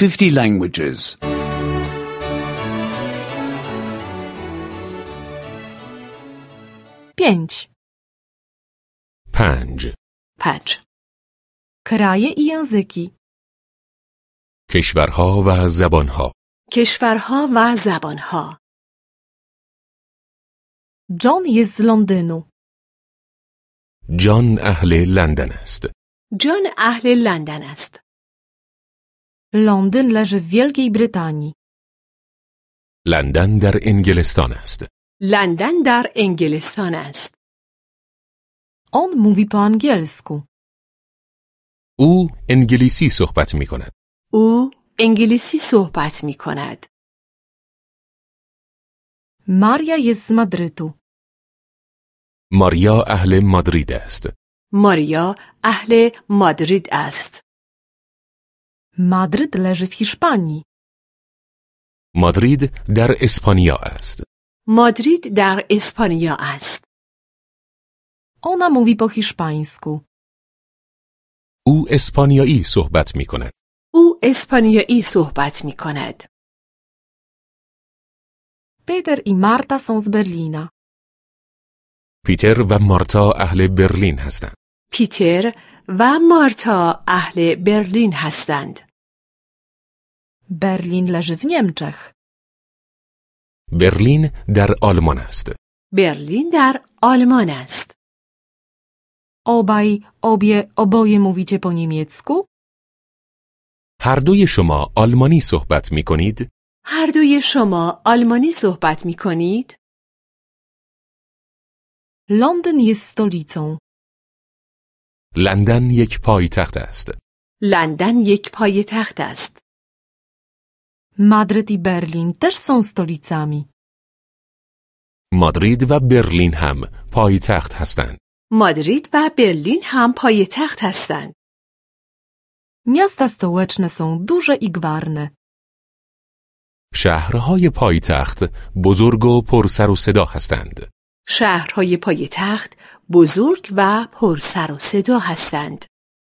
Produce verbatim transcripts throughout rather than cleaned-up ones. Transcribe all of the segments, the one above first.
fifty languages. pięć. پنج. پنج. Kraje i języki. کشورها و زبانها. کشورها و زبانها. John jest z Londynu. جان اهل لندن است. جان اهل لندن است. Londyn leży w Wielkiej Brytanii. لندن در انگلستان است. لندن در انگلستان است. On mówi po angielsku. او انگلیسی صحبت می کند. او انگلیسی صحبت می کند. Maria jest z Madrytu. ماریا اهل مادرید است. ماریا اهل مادرید است. Madryt leży w Hiszpanii. مادرید در اسپانیا است. مادرید در اسپانیا است. Ona mówi po hiszpańsku. او اسپانیایی صحبت می کند. او اسپانیایی صحبت می کند. Peter i Marta są z Berlina. پیتر و مارتا اهل برلین هستند. پیتر و مارتا اهل برلین هستند. Berlin leży w Niemczech. برلین در آلمان است. برلین در آلمان است. Obaj, obie, oboje mówicie po niemiecku? هر دوی شما آلمانی صحبت می کنید؟ هر دوی شما آلمانی صحبت می کنید؟ Londyn jest stolicą. لندن یک پایتخت است. لندن یک پایتخت است. Madryt i Berlin też są stolicami. مادرید و برلین هم پایتخت هستند. مادرید و برلین هم پایتخت هستند. Miasta stołeczne są duże i gwarne. شهرهای پایتخت بزرگ و پر سر و صدا هستند. شهرهای پایتخت بزرگ و پر سر و صدا هستند.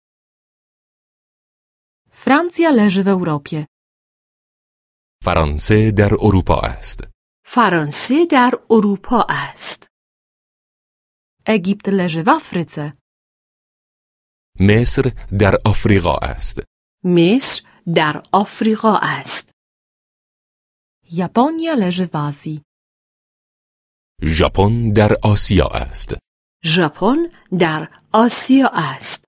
Francja leży w Europie. فرانسه در اروپا است. فرانسه در اروپا است. Egipt leży w Afryce. مصر در آفریقا است. مصر در آفریقا است. Japonia leży w Azji. ژاپن در آسیا است. ژاپن در آسیا است.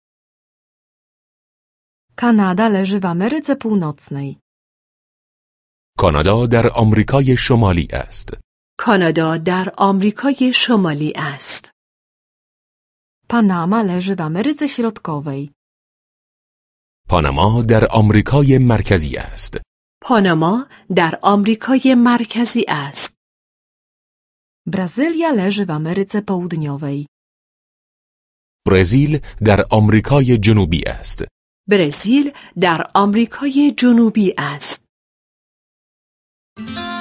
Kanada leży w Ameryce Północnej. کانادا در آمریکای شمالی است. کانادا در آمریکای شمالی است. Panama leży w Ameryce Środkowej. پاناما در آمریکای مرکزی است. پاناما در آمریکای مرکزی است. Brazylia leży w Ameryce Południowej. برزیل در آمریکای جنوبی است. برزیل در آمریکای جنوبی است.